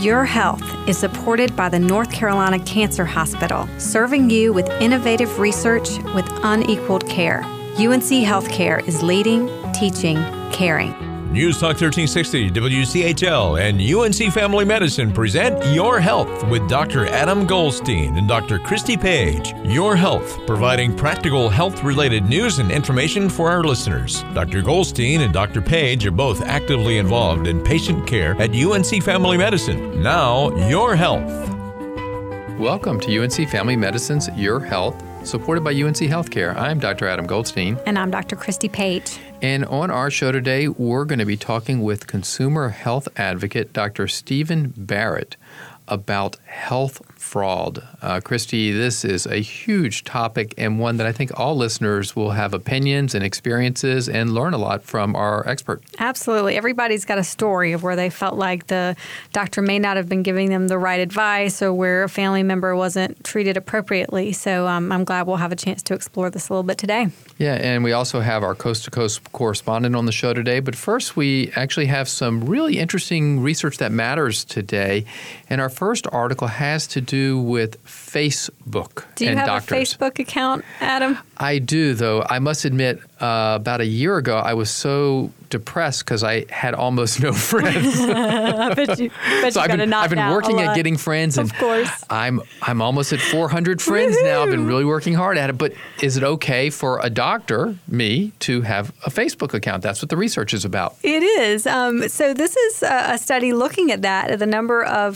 Your Health is supported by the North Carolina Cancer Hospital, serving you with innovative research with unequaled care. UNC Healthcare is leading, teaching, caring. News Talk 1360, WCHL, and UNC Family Medicine present Your Health with Dr. Adam Goldstein and Dr. Christy Page. Your Health, providing practical health-related news and information for our listeners. Dr. Goldstein and Dr. Page are both actively involved in patient care at UNC Family Medicine. Now, Your Health. Welcome to UNC Family Medicine's Your Health, supported by UNC Healthcare. I'm Dr. Adam Goldstein. And I'm Dr. Christy Page. And on our show today, we're going to be talking with consumer health advocate Dr. Stephen Barrett about health fraud. Christy, this is a huge topic and one that I think all listeners will have opinions and experiences and learn a lot from our expert. Absolutely. Everybody's got a story of where they felt like the doctor may not have been giving them the right advice or where a family member wasn't treated appropriately. So I'm glad we'll have a chance to explore this a little bit today. Yeah, and we also have our coast-to-coast correspondent on the show today. But first, we actually have some really interesting research that matters today. And our first article has to do with Facebook. Do you have doctors. A Facebook account, Adam? I do, though. I must admit, about a year ago, I was so depressed because I had almost no friends. I bet you I've been working at getting friends, and of course. I'm almost at 400 friends now. I've been really working hard at it. But is it okay for a doctor, me, to have a Facebook account? That's what the research is about. It is. So this is a study looking at that, at the number of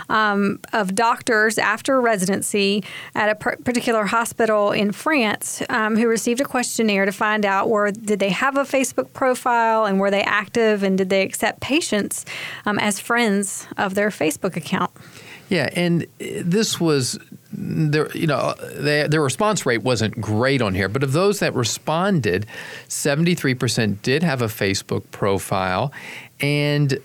doctors after residency at a particular hospital in France who received a questionnaire to find out did they have a Facebook profile and were they active and did they accept patients as friends of their Facebook account. Yeah, and this was their response rate wasn't great on here, but of those that responded, 73% did have a Facebook profile, and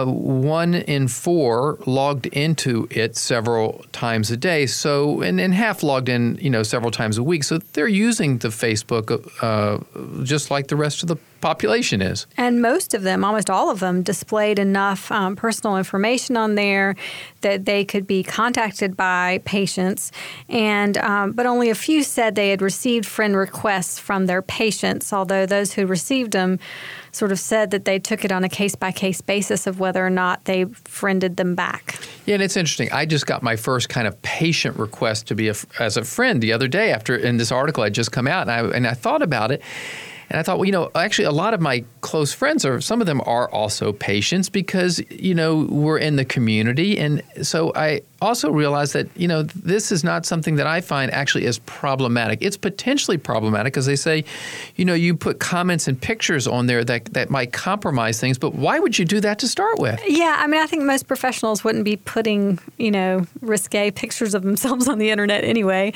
1 in 4 logged into it several times a day. So, and half logged in, several times a week. So they're using the Facebook just like the rest of the population is. And most of them, almost all of them, displayed enough personal information on there that they could be contacted by patients. And but only a few said they had received friend requests from their patients, although those who received them sort of said that they took it on a case-by-case basis of whether or not they friended them back. Yeah, and it's interesting. I just got my first kind of patient request to be as a friend the other day after in this article had just come out, and I thought about it. And I thought, actually a lot of my close friends some of them are also patients because, we're in the community. And so I also realized that, this is not something that I find actually as problematic. It's potentially problematic because they say, you put comments and pictures on there that might compromise things. But why would you do that to start with? Yeah, I think most professionals wouldn't be putting, risque pictures of themselves on the internet anyway.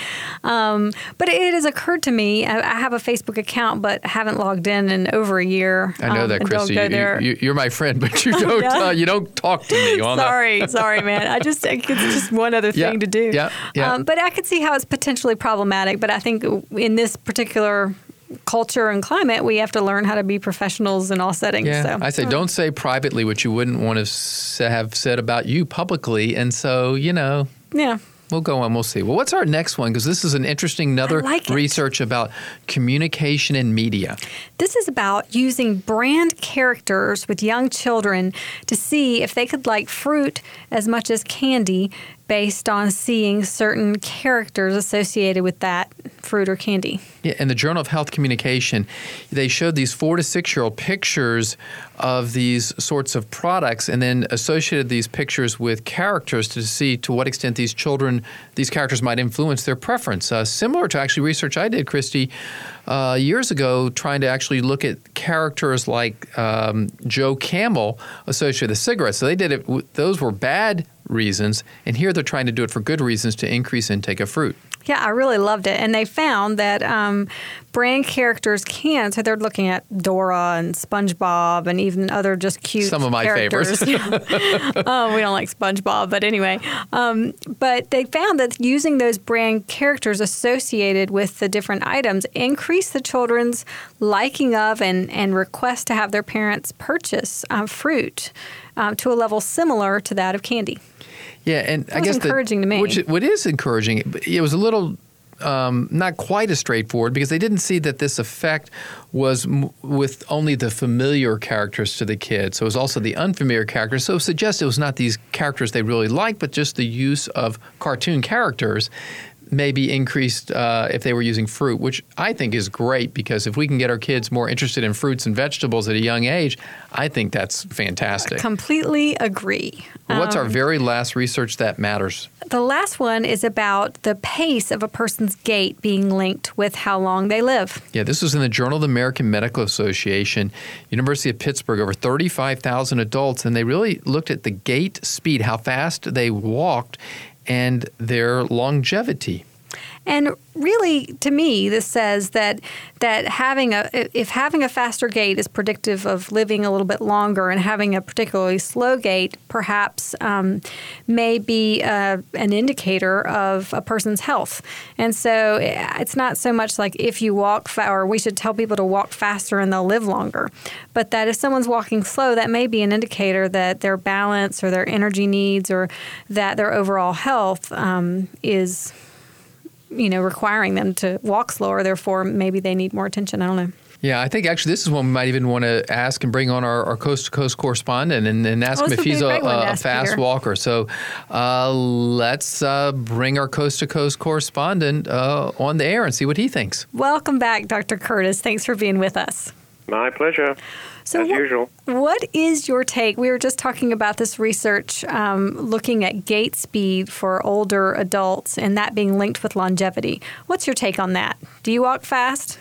But it has occurred to me, I have a Facebook account, but haven't logged in over a year. I know that, Christy. You're my friend, but you don't yeah. You don't talk to me on that. Sorry, man. It's just one other thing to do. Yeah. But I could see how it's potentially problematic. But I think in this particular culture and climate, we have to learn how to be professionals in all settings. Yeah, so. I say don't say privately what you wouldn't want to have said about you publicly. And so, Yeah. We'll go on. We'll see. Well, what's our next one? Because this is an interesting research about communication and media. This is about using brand characters with young children to see if they could like fruit as much as candy based on seeing certain characters associated with that fruit or candy. Yeah, in the Journal of Health Communication, they showed these 4 to 6-year-old pictures of these sorts of products and then associated these pictures with characters to see to what extent these characters might influence their preference. Similar to actually research I did, Christy, years ago, trying to actually look at characters like Joe Camel associated with cigarettes. So they did it, those were bad reasons, and here they're trying to do it for good reasons to increase intake of fruit. Yeah, I really loved it. And they found that brand characters can, so they're looking at Dora and SpongeBob and even other just cute Some of my characters. favorites. We don't like SpongeBob, but anyway. But they found that using those brand characters associated with the different items increase the children's liking of and request to have their parents purchase fruit to a level similar to that of candy. Yeah, and I was guess encouraging to me. What is encouraging, it was a little not quite as straightforward because they didn't see that this effect was with only the familiar characters to the kids. So it was also the unfamiliar characters. So it suggests it was not these characters they really liked, but just the use of cartoon characters maybe increased if they were using fruit, which I think is great because if we can get our kids more interested in fruits and vegetables at a young age, I think that's fantastic. Completely agree. Well, what's our very last research that matters? The last one is about the pace of a person's gait being linked with how long they live. Yeah, this was in the Journal of the American Medical Association, University of Pittsburgh, over 35,000 adults, and they really looked at the gait speed, how fast they walked, and their longevity. And really, to me, this says that having a faster gait is predictive of living a little bit longer, and having a particularly slow gait perhaps may be an indicator of a person's health. And so it's not so much like if you walk or we should tell people to walk faster and they'll live longer, but that if someone's walking slow, that may be an indicator that their balance or their energy needs or that their overall health is requiring them to walk slower. Therefore, maybe they need more attention. I don't know. Yeah, I think actually this is one we might even want to ask and bring on our coast-to-coast correspondent and ask him if he's a fast Peter. Walker. So let's bring our coast-to-coast correspondent on the air and see what he thinks. Welcome back, Dr. Curtis. Thanks for being with us. My pleasure. So as usual. What is your take? We were just talking about this research looking at gait speed for older adults and that being linked with longevity. What's your take on that? Do you walk fast?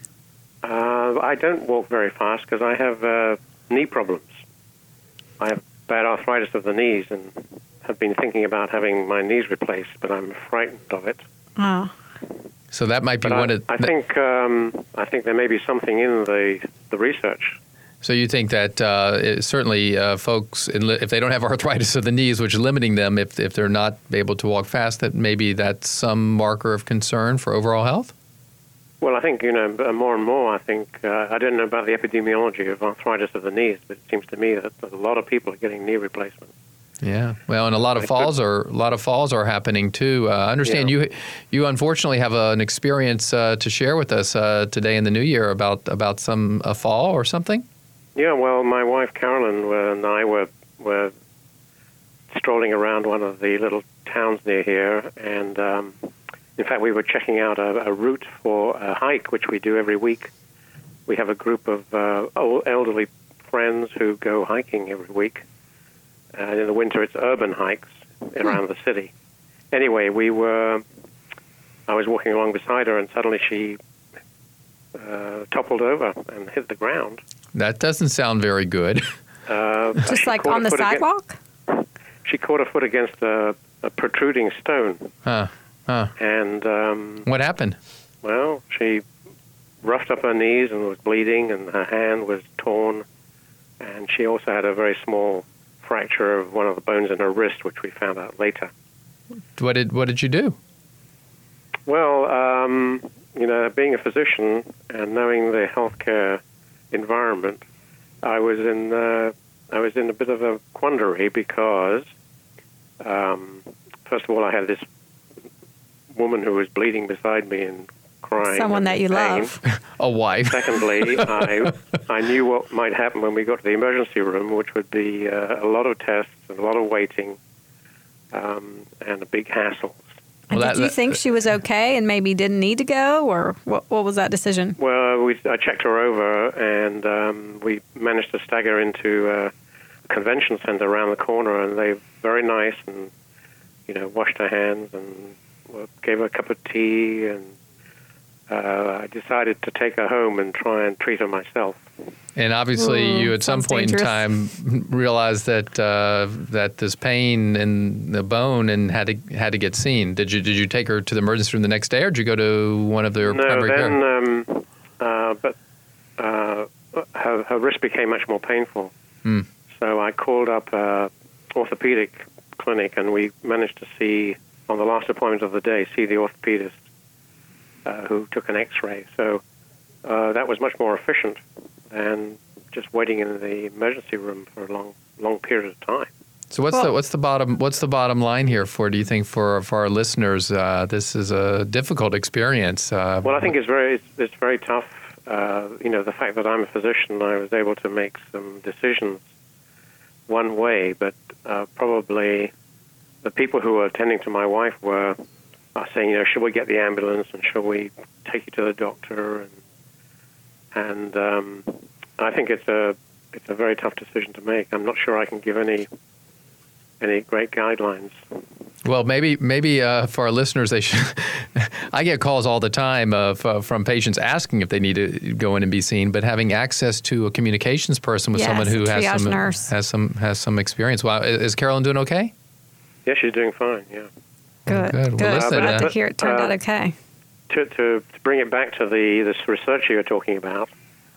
I don't walk very fast because I have knee problems. I have bad arthritis of the knees and have been thinking about having my knees replaced, but I'm frightened of it. Oh. So that might be one of. I think there may be something in the research. So you think that certainly folks, if they don't have arthritis of the knees, which is limiting them if they're not able to walk fast, that maybe that's some marker of concern for overall health? Well, I think, more and more, I think, I don't know about the epidemiology of arthritis of the knees, but it seems to me that a lot of people are getting knee replacements. Yeah, well, and a lot of falls are happening too. I understand you unfortunately have an experience to share with us today in the new year about a fall or something. Yeah, well, my wife Carolyn and I were strolling around one of the little towns near here, and in fact, we were checking out a route for a hike, which we do every week. We have a group of elderly friends who go hiking every week. In the winter, it's urban hikes around the city. Anyway, I was walking along beside her, and suddenly she toppled over and hit the ground. That doesn't sound very good. Just like on the sidewalk? She caught her foot against a protruding stone. And what happened? Well, she roughed up her knees and was bleeding, and her hand was torn. And she also had a very small fracture of one of the bones in her wrist, which we found out later. What did you do? Well, being a physician and knowing the healthcare environment, I was in a bit of a quandary because, first of all, I had this woman who was bleeding beside me and crying. Someone that you love. A wife. Secondly, I knew what might happen when we got to the emergency room, which would be a lot of tests and a lot of waiting and a big hassle. And did you think she was okay and maybe didn't need to go, or what was that decision? Well, I checked her over, and we managed to stagger into a convention center around the corner, and they were very nice and, washed her hands and gave her a cup of tea, and I decided to take her home and try and treat her myself. And obviously, you at some point dangerous. in time realized that this pain in the bone and had to get seen. Did you take her to the emergency room the next day, or did you go to one of their primary care? But her wrist became much more painful. So I called up an orthopedic clinic, and we managed to see on the last appointment of the day the orthopedist who took an X-ray. So that was much more efficient than just waiting in the emergency room for a long period of time. So what's the bottom line here do you think for our listeners? This is a difficult experience. Well, I think it's very tough. The fact that I'm a physician, I was able to make some decisions one way, but probably the people who were attending to my wife were saying, should we get the ambulance and should we take you to the doctor? And I think it's a very tough decision to make. I'm not sure I can give any great guidelines. Well, maybe for our listeners, they should. I get calls all the time from patients asking if they need to go in and be seen, but having access to a communications person with someone who has some experience. Wow, is Carolyn doing okay? Yeah, she's doing fine. Yeah. Good. Well, listen, Glad to hear it turned out okay. To bring it back to this research you were talking about,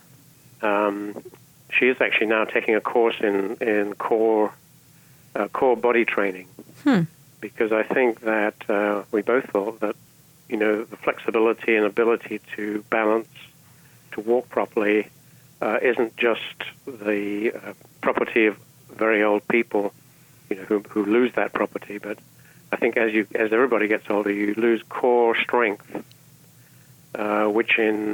she is actually now taking a course in core body training, because I think that we both thought that the flexibility and ability to balance, to walk properly, isn't just the property of very old people, who lose that property, but I think as everybody gets older, you lose core strength, which in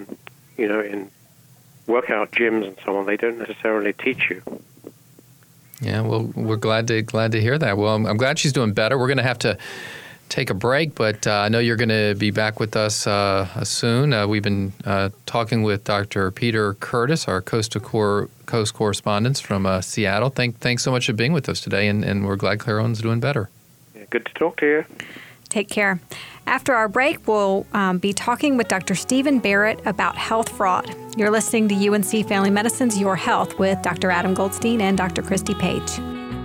workout gyms and so on, they don't necessarily teach you. Yeah, well, we're glad to hear that. Well, I'm glad she's doing better. We're going to have to take a break, but I know you're going to be back with us soon. We've been talking with Dr. Peter Curtis, our Coast to Coast correspondent from Seattle. Thanks so much for being with us today, and we're glad Carolyn's doing better. Yeah, good to talk to you. Take care. After our break, we'll be talking with Dr. Stephen Barrett about health fraud. You're listening to UNC Family Medicine's Your Health with Dr. Adam Goldstein and Dr. Christy Page.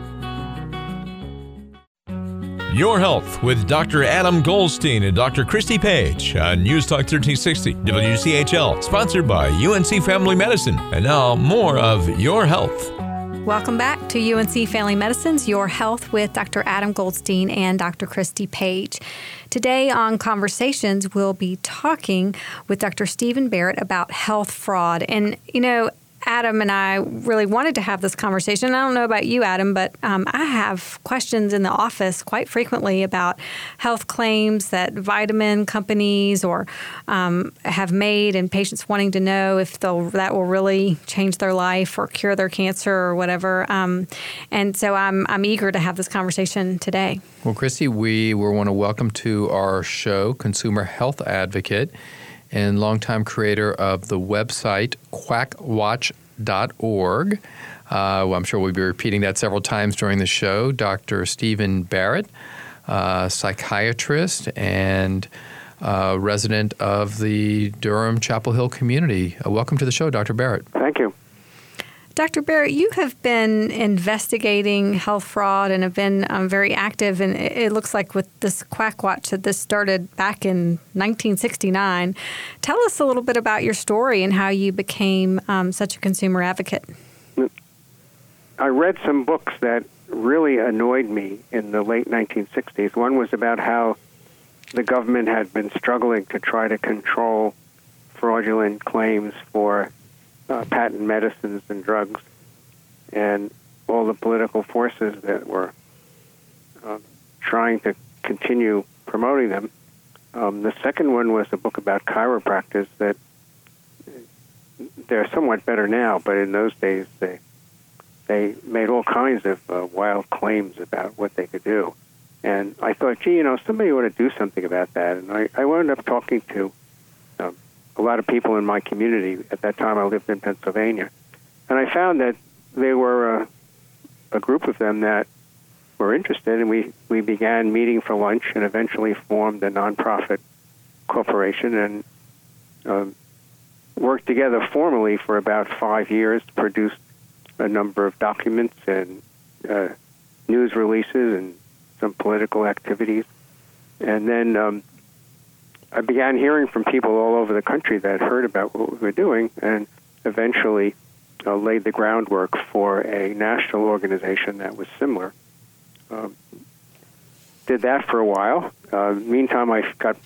Your Health with Dr. Adam Goldstein and Dr. Christy Page on News Talk 1360 WCHL, sponsored by UNC Family Medicine. And now, more of Your Health. Welcome back to UNC Family Medicine's Your Health with Dr. Adam Goldstein and Dr. Christy Page. Today on Conversations, we'll be talking with Dr. Stephen Barrett about health fraud. And, Adam and I really wanted to have this conversation. I don't know about you, Adam, but I have questions in the office quite frequently about health claims that vitamin companies or have made, and patients wanting to know if that will really change their life or cure their cancer or whatever. And so I'm eager to have this conversation today. Well, Christy, we want to welcome to our show consumer health advocate and longtime creator of the website quackwatch.org. I'm sure we'll be repeating that several times during the show. Dr. Stephen Barrett, psychiatrist and resident of the Durham Chapel Hill community. Welcome to the show, Dr. Barrett. Thank you. Dr. Barrett, you have been investigating health fraud and have been very active, and it looks like with this Quack Watch that this started back in 1969. Tell us a little bit about your story and how you became such a consumer advocate. I read some books that really annoyed me in the late 1960s. One was about how the government had been struggling to try to control fraudulent claims for patent medicines and drugs, and all the political forces that were trying to continue promoting them. The second one was a book about chiropractors that they're somewhat better now, but in those days they made all kinds of wild claims about what they could do. And I thought, somebody ought to do something about that. And I wound up talking to a lot of people in my community. At that time, I lived in Pennsylvania. And I found that there were a group of them that were interested, and we began meeting for lunch and eventually formed a nonprofit corporation and worked together formally for about 5 years, produced a number of documents and news releases and some political activities. And then I began hearing from people all over the country that heard about what we were doing, and eventually laid the groundwork for a national organization that was similar. Did that for a while. Meantime, I got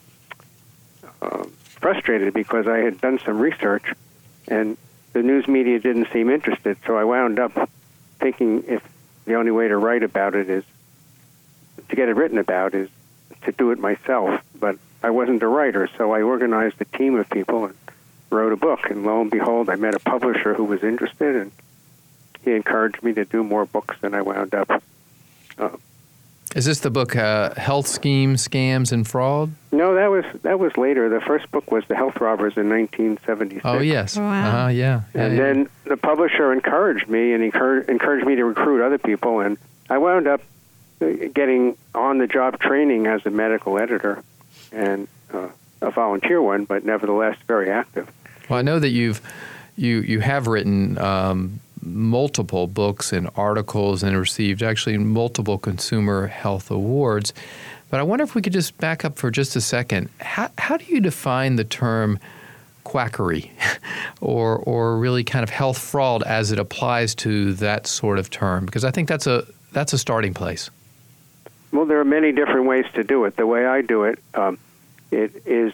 frustrated because I had done some research, and the news media didn't seem interested, so I wound up thinking if the only way to write about it is to get it written about is to do it myself. But I wasn't a writer, so I organized a team of people and wrote a book. And lo and behold, I met a publisher who was interested, and he encouraged me to do more books, and I wound up. Is this the book Health Schemes, Scams, and Fraud? No, that was later. The first book was The Health Robbers in 1976. Oh, yes. Wow. Yeah. And then the publisher encouraged me and encouraged me to recruit other people, and I wound up getting on-the-job training as a medical editor, and a volunteer one, but nevertheless very active. Well, I know that you have written multiple books and articles and received actually multiple consumer health awards. But I wonder if we could just back up for just a second. How do you define the term quackery or really kind of health fraud as it applies to that sort of term? Because I think that's a starting place. Well, there are many different ways to do it. The way I do it, it is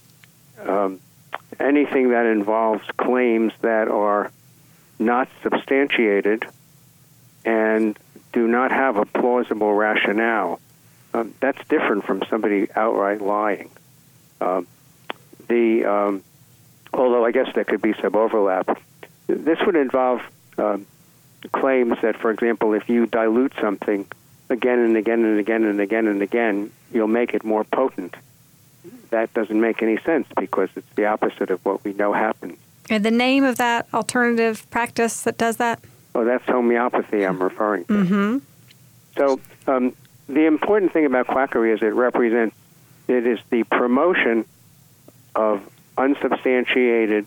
anything that involves claims that are not substantiated and do not have a plausible rationale. That's different from somebody outright lying. Although I guess there could be some overlap. This would involve claims that, for example, if you dilute something again and again and again and again and again, you'll make it more potent. That doesn't make any sense because it's the opposite of what we know happens. And the name of that alternative practice that does that? Oh, that's homeopathy I'm referring to. Mm-hmm. So the important thing about quackery is it is the promotion of unsubstantiated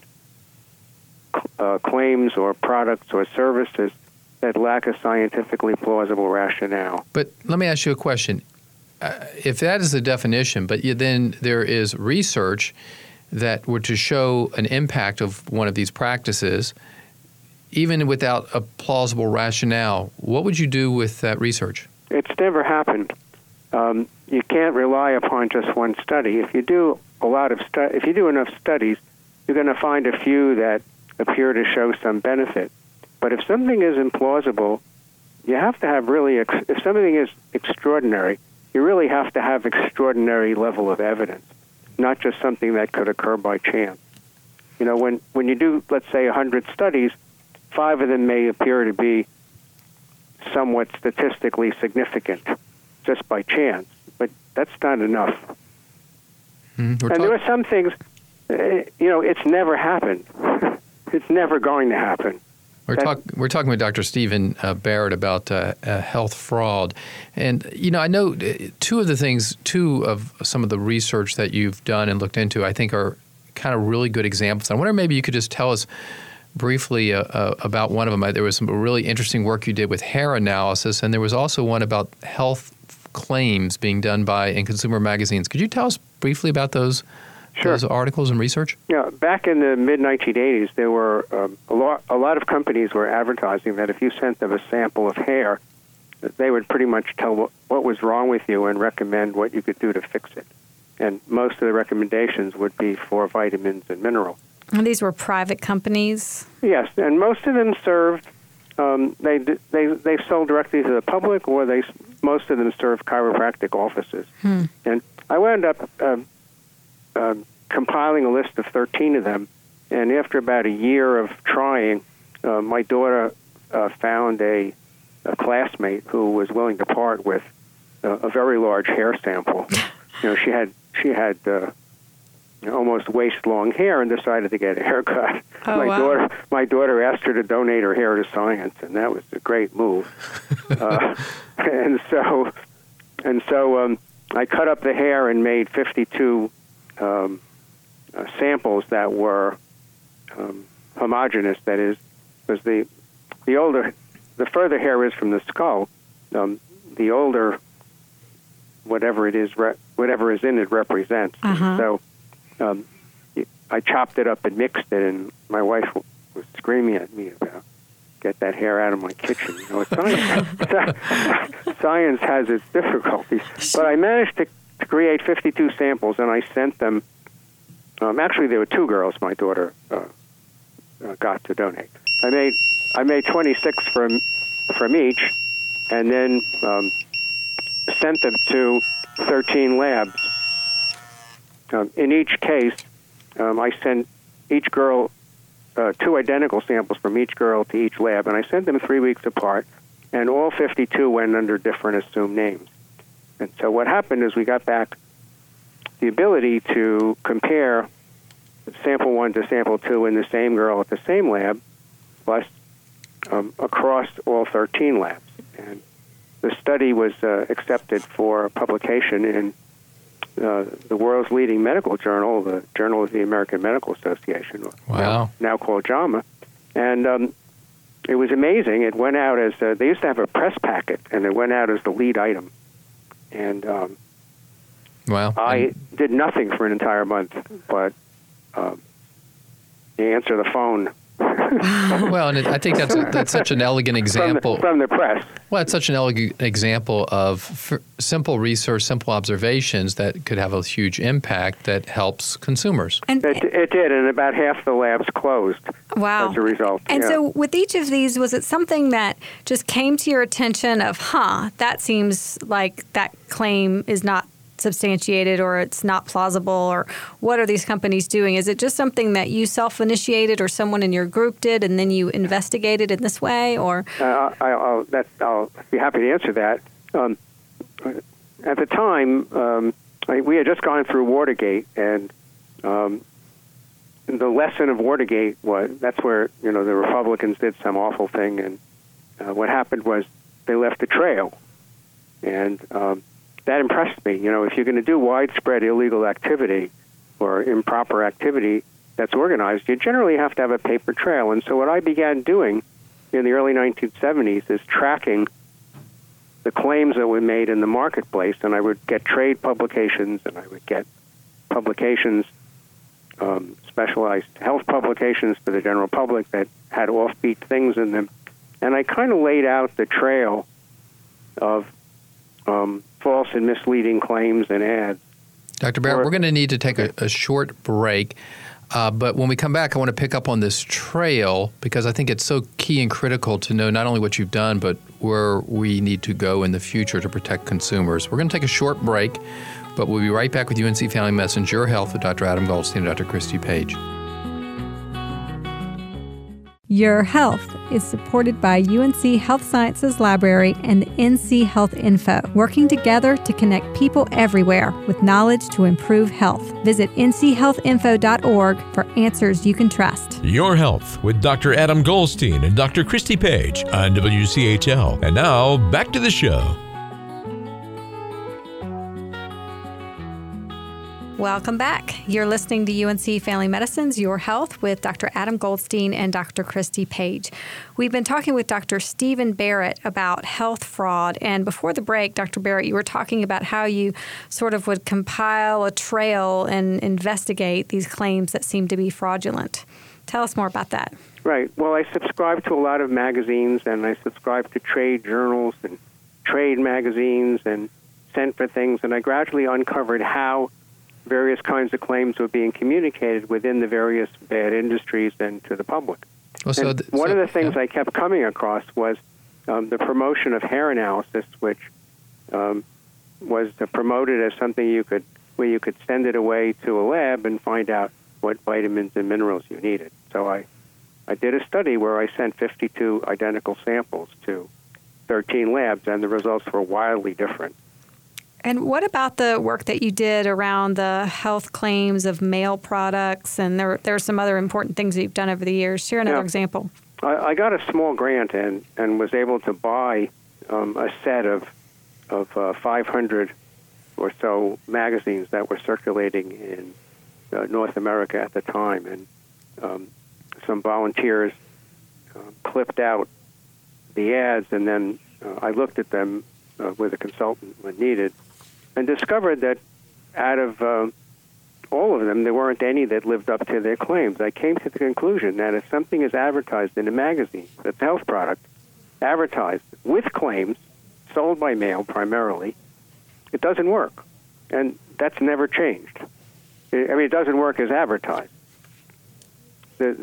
claims or products or services that lack a scientifically plausible rationale. But let me ask you a question. If that is the definition, but then there is research that were to show an impact of one of these practices, even without a plausible rationale, what would you do with that research? It's never happened. You can't rely upon just one study. If you do if you do enough studies, you're going to find a few that appear to show some benefit. But if something is implausible, you have to have if something is extraordinary, you really have to have extraordinary level of evidence, not just something that could occur by chance. You know, when you do, let's say, 100 studies, 5 of them may appear to be somewhat statistically significant just by chance, but that's not enough. And there are some things, it's never happened. It's never going to happen. We're talking with Dr. Stephen Barrett about health fraud. And, I know two of some of the research that you've done and looked into, I think are kind of really good examples. I wonder maybe you could just tell us briefly about one of them. There was some really interesting work you did with hair analysis, and there was also one about health claims being done in consumer magazines. Could you tell us briefly about those? Sure. Those articles and research? Yeah, back in the mid-1980s, there were a lot of companies were advertising that if you sent them a sample of hair, they would pretty much tell what was wrong with you and recommend what you could do to fix it. And most of the recommendations would be for vitamins and minerals. And these were private companies? Yes, and most of them served, they sold directly to the public, or most of them served chiropractic offices. And I wound up compiling a list of 13 of them, and after about a year of trying, my daughter found a classmate who was willing to part with a very large hair sample. She had almost waist-long hair and decided to get a haircut. Oh, My daughter asked her to donate her hair to science, and that was a great move. And so I cut up the hair and made 52 samples that were homogeneous. That is, because the further hair is from the skull, the older whatever it is, whatever is in it represents. So I chopped it up and mixed it, and my wife was screaming at me about, get that hair out of my kitchen. Science has its difficulties. But I managed to create 52 samples, and I sent them. Actually, there were 2 girls my daughter got to donate. I made 26 from each, and then sent them to 13 labs. In each case, I sent each girl 2 identical samples from each girl to each lab, and I sent them 3 weeks apart, and all 52 went under different assumed names. And so what happened is we got back the ability to compare sample 1 to sample 2 in the same girl at the same lab, plus across all 13 labs. And the study was accepted for publication in the world's leading medical journal, the Journal of the American Medical Association, Wow. now called JAMA. And it was amazing. It went out as, they used to have a press packet, and it went out as the lead item. And Wow. I did nothing for an entire month, but answer the phone. Well, and I think that's such an elegant example. From the press. Well, it's such an elegant example of simple research, simple observations that could have a huge impact that helps consumers. And It did, and about half the labs closed wow. as a result. And yeah. so with each of these, was it something that just came to your attention of, that seems like that claim is not substantiated or it's not plausible, or what are these companies doing? Is it just something that you self-initiated or someone in your group did and then you investigated in this way? Or I'll be happy to answer that. At the time, we had just gone through Watergate, and the lesson of Watergate was that's where the Republicans did some awful thing, and what happened was they left a trail, and that impressed me. If you're going to do widespread illegal activity or improper activity that's organized, you generally have to have a paper trail. And so what I began doing in the early 1970s is tracking the claims that were made in the marketplace, and I would get trade publications, and I would get publications, specialized health publications for the general public that had offbeat things in them. And I kind of laid out the trail of false and misleading claims and ads. Dr. Barrett, we're going to need to take a short break. But when we come back, I want to pick up on this trail because I think it's so key and critical to know not only what you've done, but where we need to go in the future to protect consumers. We're going to take a short break, but we'll be right back with UNC Family Medicine, Your Health with Dr. Adam Goldstein and Dr. Christy Page. Your Health is supported by UNC Health Sciences Library and NC Health Info, working together to connect people everywhere with knowledge to improve health. Visit nchealthinfo.org for answers you can trust. Your Health with Dr. Adam Goldstein and Dr. Christy Page on WCHL. And now, back to the show. Welcome back. You're listening to UNC Family Medicine's Your Health with Dr. Adam Goldstein and Dr. Christy Page. We've been talking with Dr. Stephen Barrett about health fraud. And before the break, Dr. Barrett, you were talking about how you sort of would compile a trail and investigate these claims that seem to be fraudulent. Tell us more about that. Right. Well, I subscribe to a lot of magazines, and I subscribe to trade journals and trade magazines and sent for things, and I gradually uncovered how various kinds of claims were being communicated within the various bad industries and to the public. Well, One of the things I kept coming across was the promotion of hair analysis, which was promoted as something where you could send it away to a lab and find out what vitamins and minerals you needed. So I did a study where I sent 52 identical samples to 13 labs, and the results were wildly different. And what about the work that you did around the health claims of male products? And there are some other important things that you've done over the years. Share another example. I got a small grant and was able to buy a set of 500 or so magazines that were circulating in North America at the time. And some volunteers clipped out the ads, and then I looked at them with a consultant when needed, and discovered that out of all of them, there weren't any that lived up to their claims. I came to the conclusion that if something is advertised in a magazine, that's a health product, advertised with claims, sold by mail primarily, it doesn't work. And that's never changed. It doesn't work as advertised.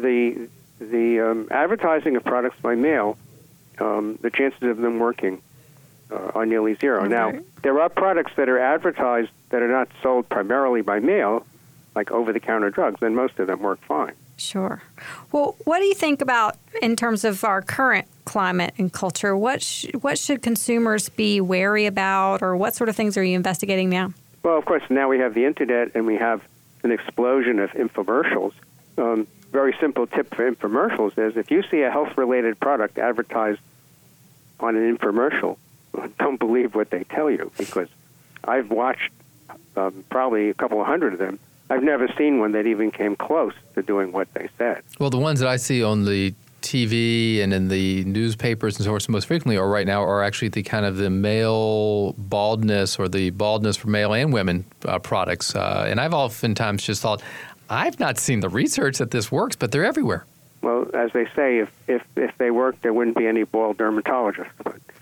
The advertising of products by mail, the chances of them working are nearly zero. Okay. Now, there are products that are advertised that are not sold primarily by mail, like over-the-counter drugs, and most of them work fine. Sure. Well, what do you think about in terms of our current climate and culture? What should consumers be wary about, or what sort of things are you investigating now? Well, of course, now we have the internet and we have an explosion of infomercials. Very simple tip for infomercials is if you see a health-related product advertised on an infomercial, don't believe what they tell you, because I've watched probably a couple of hundred of them. I've never seen one that even came close to doing what they said. Well, the ones that I see on the TV and in the newspapers and so forth most frequently are right now are actually the kind of the male baldness or the baldness for male and women products. And I've oftentimes just thought, I've not seen the research that this works, but they're everywhere. Well, as they say, if they worked, there wouldn't be any bald dermatologists.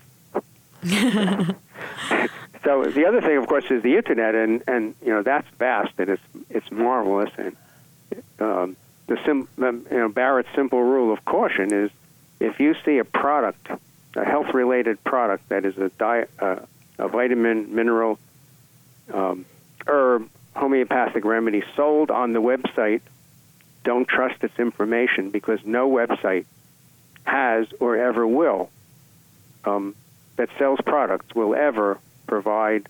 So the other thing, of course, is the internet, and that's vast and it's marvelous. And Barrett's simple rule of caution is if you see a product, a health-related product that is a vitamin, mineral, herb, homeopathic remedy sold on the website, don't trust its information, because no website has or ever will that sells products will ever provide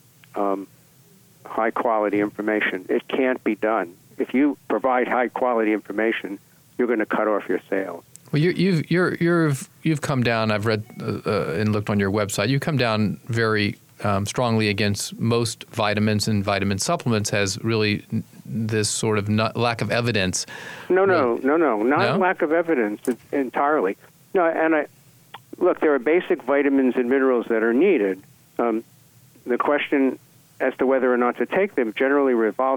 high-quality information. It can't be done. If you provide high-quality information, you're going to cut off your sales. Well, you've come down. I've read and looked on your website. You come down very strongly against most vitamins and vitamin supplements as really this sort of lack of evidence. No, not lack of evidence entirely. No, and look, there are basic vitamins and minerals that are needed. The question as to whether or not to take them generally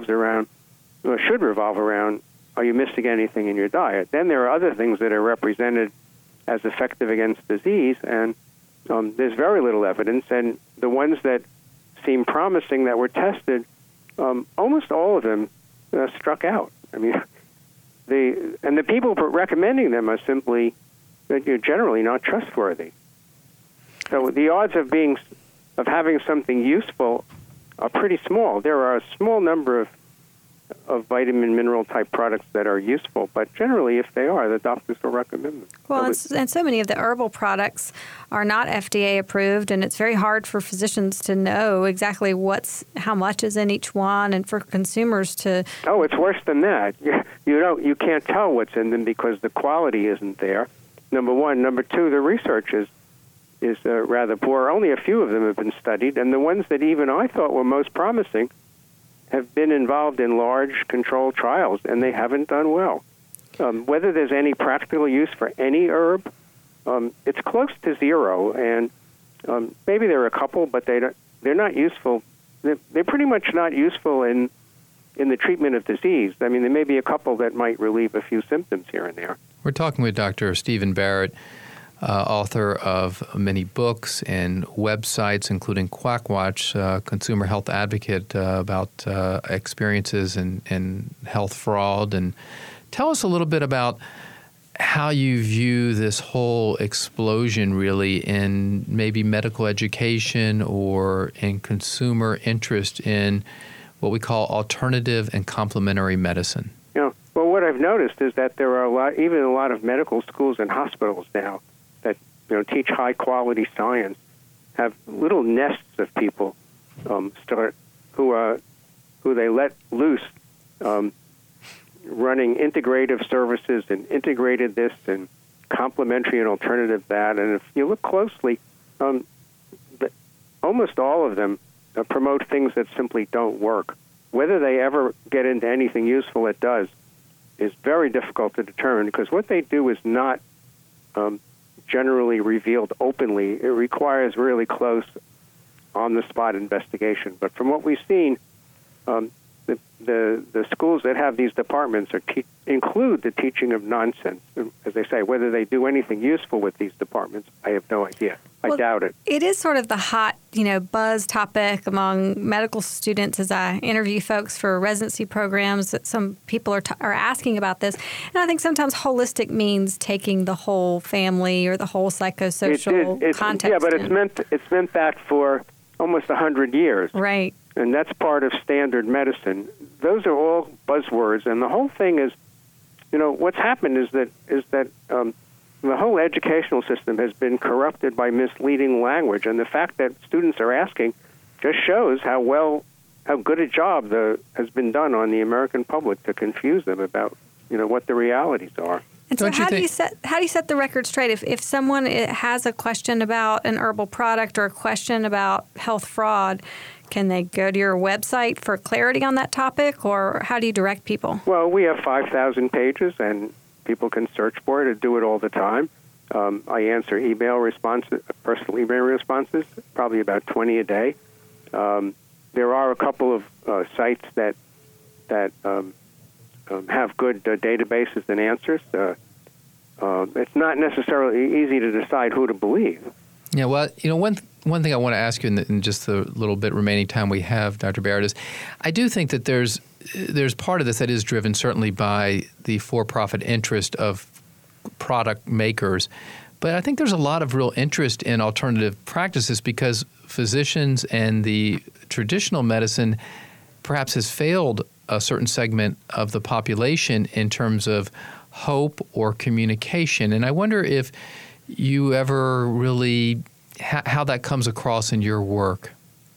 should revolve around, are you missing anything in your diet? Then there are other things that are represented as effective against disease, and there's very little evidence. And the ones that seem promising that were tested, almost all of them struck out. I mean, the people recommending them are simply generally not trustworthy. So the odds of having something useful are pretty small. There are a small number of vitamin mineral type products that are useful, but generally, if they are, the doctors will recommend them. Well, and so many of the herbal products are not FDA approved, and it's very hard for physicians to know exactly how much is in each one, and for consumers to. Oh, it's worse than that. You can't tell what's in them because the quality isn't there. Number one. Number two, the research is rather poor. Only a few of them have been studied, and the ones that even I thought were most promising have been involved in large controlled trials, and they haven't done well. Whether there's any practical use for any herb, it's close to zero, and maybe there are a couple, but they're not useful. They're pretty much not useful in the treatment of disease. I mean, there may be a couple that might relieve a few symptoms here and there. We're talking with Dr. Stephen Barrett, author of many books and websites, including Quackwatch, consumer health advocate, about experiences in health fraud. And tell us a little bit about how you view this whole explosion really in maybe medical education or in consumer interest in what we call alternative and complementary medicine. Yeah. Well, what I've noticed is that there are a lot of medical schools and hospitals now that teach high quality science, have little nests of people who they let loose, running integrative services and integrated this and complementary and alternative that. And if you look closely, almost all of them promote things that simply don't work. Whether they ever get into anything useful it does is very difficult to determine, because what they do is not generally revealed openly. It requires really close, on-the-spot investigation. But from what we've seen, the the schools that have these departments include the teaching of nonsense. As they say, whether they do anything useful with these departments, I have no idea. I doubt it. It is sort of the hot, buzz topic among medical students as I interview folks for residency programs. That some people are asking about this, and I think sometimes holistic means taking the whole family or the whole psychosocial context. Yeah, but it's meant that for almost 100 years, right? And that's part of standard medicine. Those are all buzzwords, and the whole thing is, what's happened is that the whole educational system has been corrupted by misleading language, and the fact that students are asking just shows how good a job has been done on the American public to confuse them about what the realities are. And so how do you set the record straight? If someone has a question about an herbal product or a question about health fraud, can they go to your website for clarity on that topic, or how do you direct people? Well, we have 5,000 pages, and people can search for it and do it all the time. I answer personal email responses, probably about 20 a day. There are a couple of sites that have good databases and answers. It's not necessarily easy to decide who to believe. Yeah, well, one thing I want to ask you in just the little bit remaining time we have, Dr. Barrett, is I do think that there's part of this that is driven certainly by the for-profit interest of product makers, but I think there's a lot of real interest in alternative practices because physicians and the traditional medicine perhaps has failed a certain segment of the population in terms of hope or communication. And I wonder if you ever really, how that comes across in your work.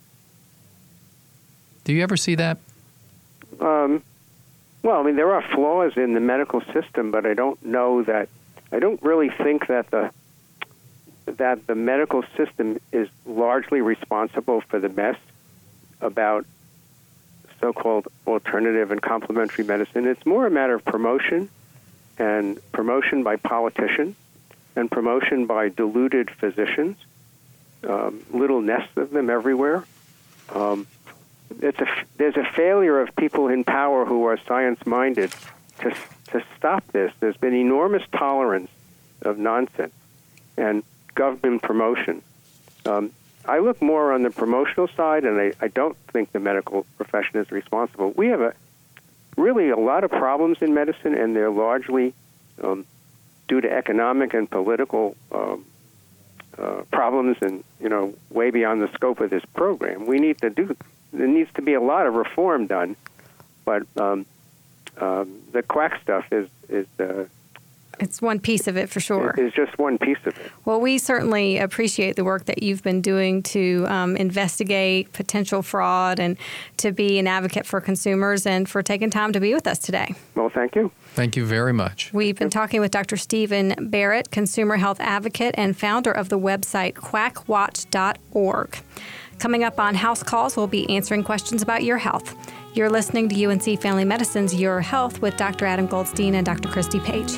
Do you ever see that? Well, I mean, there are flaws in the medical system, but I don't really think that the medical system is largely responsible for the mess about so-called alternative and complementary medicine. It's more a matter of promotion, and promotion by politicians, and promotion by deluded physicians, little nests of them everywhere. There's a failure of people in power who are science-minded to stop this. There's been enormous tolerance of nonsense and government promotion. I look more on the promotional side, and I don't think the medical profession is responsible. We have really a lot of problems in medicine, and they're largely due to economic and political problems, and way beyond the scope of this program. There needs to be a lot of reform done, but the quack stuff is it's one piece of it for sure. It's just one piece of it. Well, we certainly appreciate the work that you've been doing to investigate potential fraud and to be an advocate for consumers and for taking time to be with us today. Well, thank you. Thank you very much. We've been talking with Dr. Stephen Barrett, consumer health advocate and founder of the website quackwatch.org. Coming up on House Calls, we'll be answering questions about your health. You're listening to UNC Family Medicine's Your Health with Dr. Adam Goldstein and Dr. Christy Page.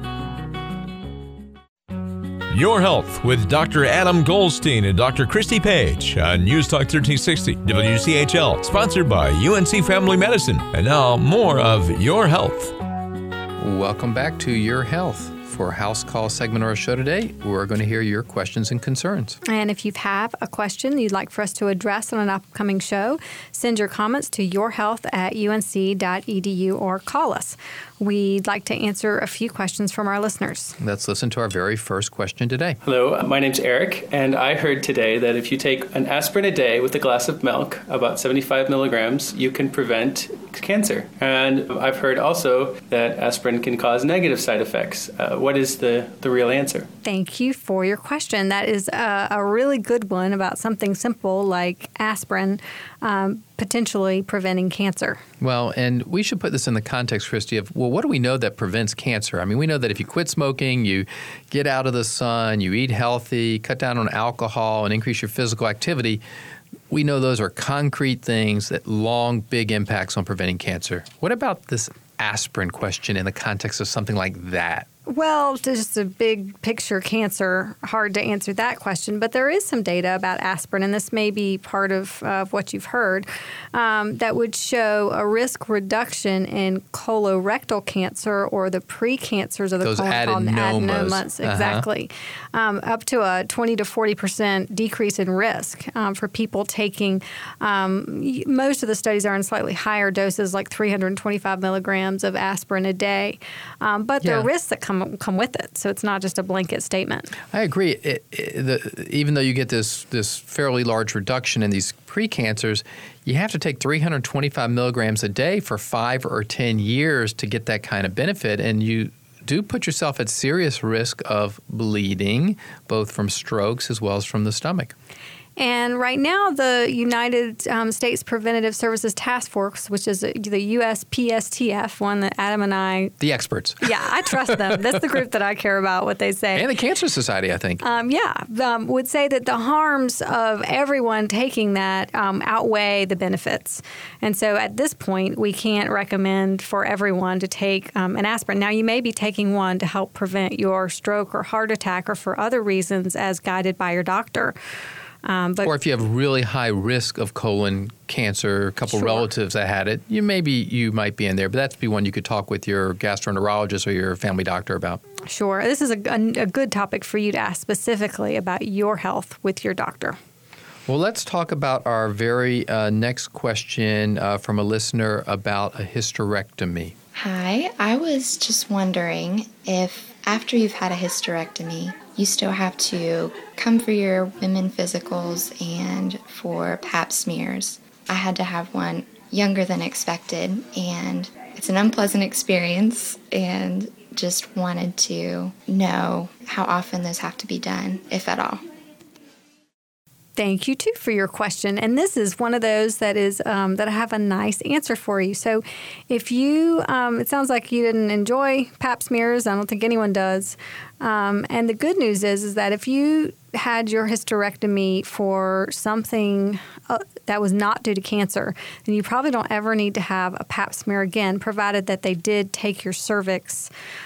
Your Health with Dr. Adam Goldstein and Dr. Christy Page on News Talk 1360 WCHL, sponsored by UNC Family Medicine. And now, more of Your Health. Welcome back to Your Health. For our House Call segment of our show today, we're going to hear your questions and concerns. And if you have a question you'd like for us to address on an upcoming show, send your comments to yourhealth@unc.edu or call us. We'd like to answer a few questions from our listeners. Let's listen to our very first question today. Hello, my name's Eric, and I heard today that if you take an aspirin a day with a glass of milk, about 75 milligrams, you can prevent cancer. And I've heard also that aspirin can cause negative side effects. What is the real answer? Thank you for your question. That is a really good one about something simple like aspirin potentially preventing cancer. Well, and we should put this in the context, Christy, of, well, what do we know that prevents cancer? I mean, we know that if you quit smoking, you get out of the sun, you eat healthy, cut down on alcohol, and increase your physical activity, we know those are concrete things that long, big impacts on preventing cancer. What about this aspirin question in the context of something like that? Well, just a big picture cancer, hard to answer that question. But there is some data about aspirin, and this may be part of what you've heard, that would show a risk reduction in colorectal cancer or the precancers of the Those colon called adenomas. Exactly. Up to a 20 to 40% decrease in risk for people taking, most of the studies are in slightly higher doses, like 325 milligrams of aspirin a day. But there are risks that come with it, so it's not just a blanket statement. I agree. Even though you get this fairly large reduction in these precancers, you have to take 325 milligrams a day for 5 or 10 years to get that kind of benefit, and you do put yourself at serious risk of bleeding, both from strokes as well as from the stomach. And right now, the United States Preventative Services Task Force, which is the USPSTF, one that Adam and I... The experts. Yeah, I trust them. That's the group that I care about, what they say. And the Cancer Society, I think. Would say that the harms of everyone taking that outweigh the benefits. And so at this point, we can't recommend for everyone to take an aspirin. Now, you may be taking one to help prevent your stroke or heart attack or for other reasons as guided by your doctor. Or if you have really high risk of colon cancer, a couple relatives that had it, you might be in there. But that's be one you could talk with your gastroenterologist or your family doctor about. Sure. This is a good topic for you to ask specifically about your health with your doctor. Well, let's talk about our very next question from a listener about a hysterectomy. Hi, I was just wondering if after you've had a hysterectomy, you still have to come for your women physicals and for pap smears. I had to have one younger than expected, and it's an unpleasant experience, and just wanted to know how often those have to be done, if at all. Thank you, too, for your question. And this is one of those that is that I have a nice answer for you. So if you, it sounds like you didn't enjoy pap smears. I don't think anyone does. And the good news is that if you had your hysterectomy for something that was not due to cancer, then you probably don't ever need to have a pap smear again, provided that they did take your cervix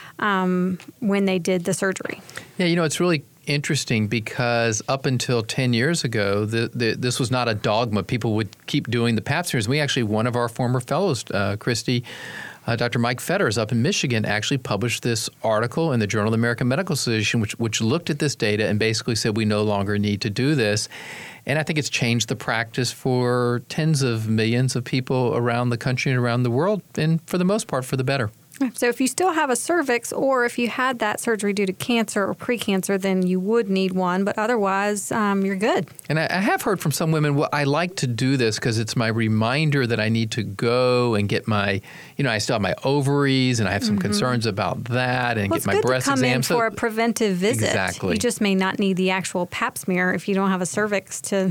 when they did the surgery. Yeah, it's really interesting because up until 10 years ago, this was not a dogma. People would keep doing the pap smears. One of our former fellows, Christy, Dr. Mike Fetters up in Michigan, actually published this article in the Journal of the American Medical Association, which looked at this data and basically said we no longer need to do this. And I think it's changed the practice for tens of millions of people around the country and around the world, and for the most part, for the better. So if you still have a cervix, or if you had that surgery due to cancer or precancer, then you would need one. But otherwise, you're good. And I have heard from some women, well, I like to do this because it's my reminder that I need to go and get my, I still have my ovaries and I have some concerns about that and get my breast exam. It's good to come in for a preventive visit. Exactly. You just may not need the actual pap smear if you don't have a cervix to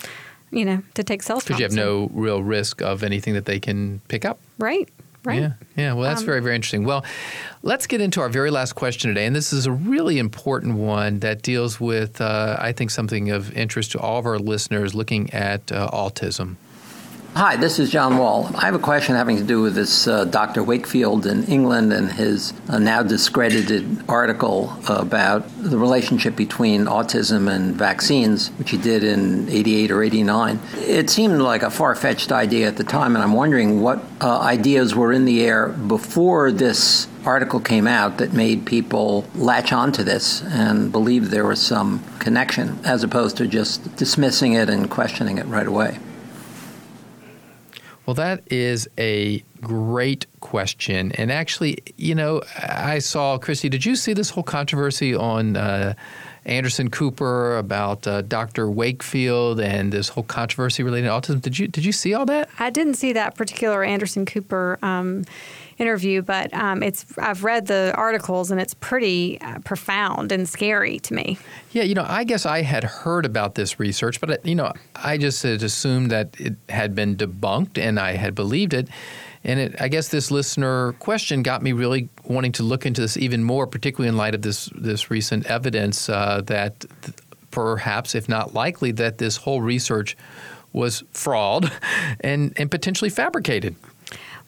take cells from. Because you have no real risk of anything that they can pick up. Right. Right. Yeah. Well, that's very, very interesting. Well, let's get into our very last question today. And this is a really important one that deals with, I think, something of interest to all of our listeners looking at autism. Hi, this is John Wall. I have a question having to do with this Dr. Wakefield in England and his now discredited article about the relationship between autism and vaccines, which he did in 88 or 89. It seemed like a far-fetched idea at the time, and I'm wondering what ideas were in the air before this article came out that made people latch onto this and believe there was some connection, as opposed to just dismissing it and questioning it right away. Well, that is a great question. And actually, I saw, Christy, did you see this whole controversy on Anderson Cooper about Dr. Wakefield and this whole controversy related to autism? Did you see all that? I didn't see that particular Anderson Cooper interview, but I've read the articles, and it's pretty profound and scary to me. Yeah, I guess I had heard about this research, but, I just had assumed that it had been debunked, and I had believed it. And I guess this listener question got me really wanting to look into this even more, particularly in light of this recent evidence that perhaps, if not likely, that this whole research was fraud and potentially fabricated.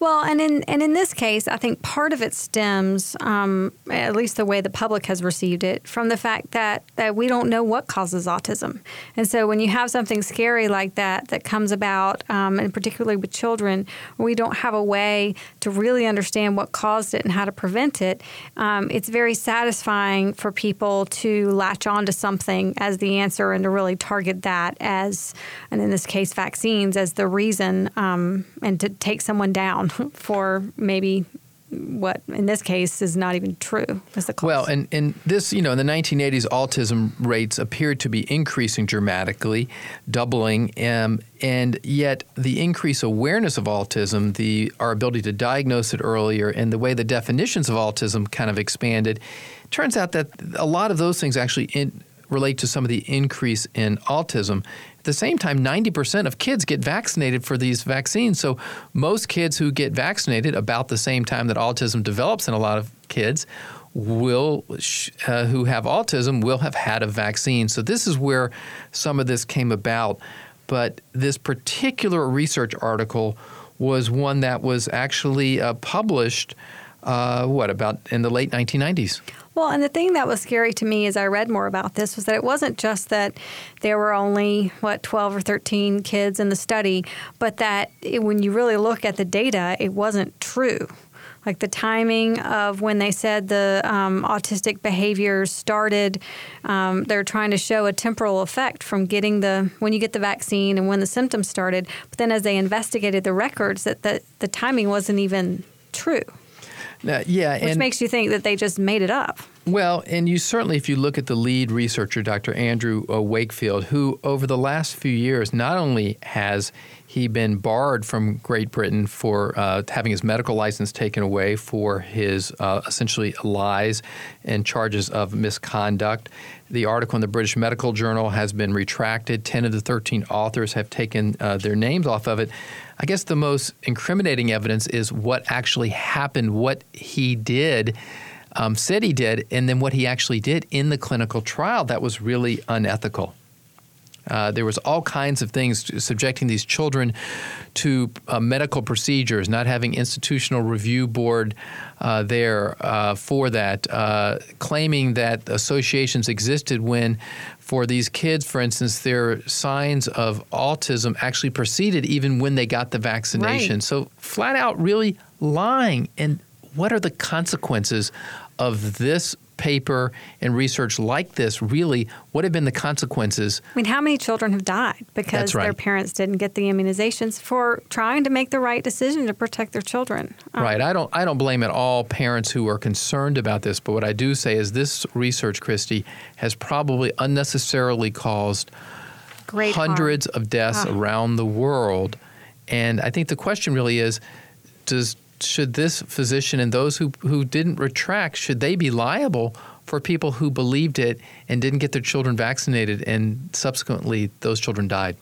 Well, and in this case, I think part of it stems, at least the way the public has received it, from the fact that we don't know what causes autism. And so when you have something scary like that comes about, and particularly with children, we don't have a way to really understand what caused it and how to prevent it, it's very satisfying for people to latch on to something as the answer and to really target that as, and in this case, vaccines, as the reason, and to take someone down for maybe what in this case is not even true as the cause. Well, and this, in the 1980s, autism rates appeared to be increasing dramatically, doubling, and yet the increased awareness of autism, our ability to diagnose it earlier, and the way the definitions of autism kind of expanded, turns out that a lot of those things actually relate to some of the increase in autism. At the same time, 90% of kids get vaccinated for these vaccines. So most kids who get vaccinated about the same time that autism develops in a lot of kids who have autism will have had a vaccine. So this is where some of this came about. But this particular research article was one that was actually published, about in the late 1990s. Well, and the thing that was scary to me as I read more about this was that it wasn't just that there were only, 12 or 13 kids in the study, but that when you really look at the data, it wasn't true. Like the timing of when they said the autistic behaviors started, they're trying to show a temporal effect from when you get the vaccine and when the symptoms started. But then as they investigated the records, that the timing wasn't even true. Which makes you think that they just made it up. Well, and you certainly, if you look at the lead researcher, Dr. Andrew Wakefield, who over the last few years, not only has he been barred from Great Britain for having his medical license taken away for his essentially lies and charges of misconduct. The article in the British Medical Journal has been retracted. 10 of the 13 authors have taken their names off of it. I guess the most incriminating evidence is what actually happened, what he did, said he did, and then what he actually did in the clinical trial that was really unethical. There was all kinds of things subjecting these children to medical procedures, not having institutional review board there for that, claiming that associations existed when, for these kids, for instance, their signs of autism actually proceeded even when they got the vaccination. Right. So flat out really lying. And what are the consequences of this paper and research like this? Really, what have been the consequences? I mean, how many children have died because their parents didn't get the immunizations for trying to make the right decision to protect their children? Right. I don't blame at all parents who are concerned about this, but what I do say is this research, Christy, has probably unnecessarily caused hundreds of deaths around the world. And I think the question really is, should this physician and those who didn't retract, should they be liable for people who believed it and didn't get their children vaccinated and subsequently those children died?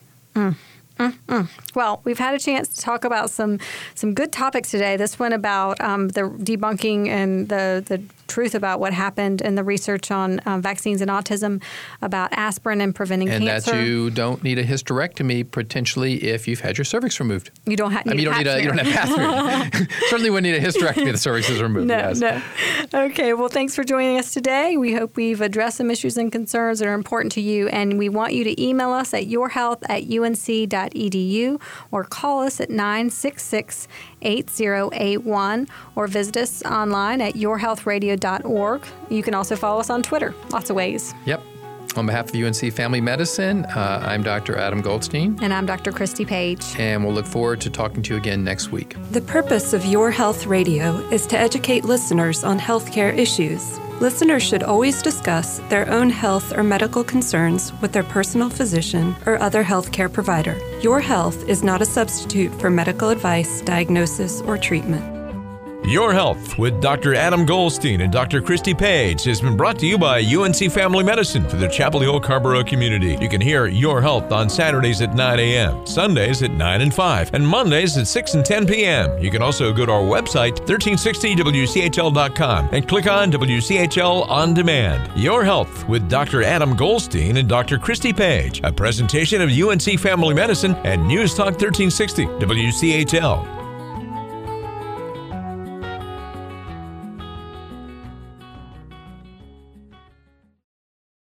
Well, we've had a chance to talk about some good topics today. This one about the debunking and the truth about what happened in the research on vaccines and autism, about aspirin and preventing cancer. And that you don't need a hysterectomy potentially if you've had your cervix removed. You don't have. You don't have pap smear. Certainly wouldn't need a hysterectomy if the cervix is removed. No. Okay. Well, thanks for joining us today. We hope we've addressed some issues and concerns that are important to you, and we want you to email us at yourhealth@unc.edu or call us at 966-8081 or visit us online at yourhealthradio.org. You can also follow us on Twitter. Lots of ways. Yep. On behalf of UNC Family Medicine, I'm Dr. Adam Goldstein. And I'm Dr. Christy Page. And we'll look forward to talking to you again next week. The purpose of Your Health Radio is to educate listeners on healthcare issues. Listeners should always discuss their own health or medical concerns with their personal physician or other healthcare provider. Your Health is not a substitute for medical advice, diagnosis, or treatment. Your Health with Dr. Adam Goldstein and Dr. Christy Page has been brought to you by UNC Family Medicine for the Chapel Hill Carrboro community. You can hear Your Health on Saturdays at 9 a.m., Sundays at 9 and 5, and Mondays at 6 and 10 p.m. You can also go to our website, 1360wchl.com, and click on WCHL On Demand. Your Health with Dr. Adam Goldstein and Dr. Christy Page, a presentation of UNC Family Medicine and News Talk 1360 WCHL.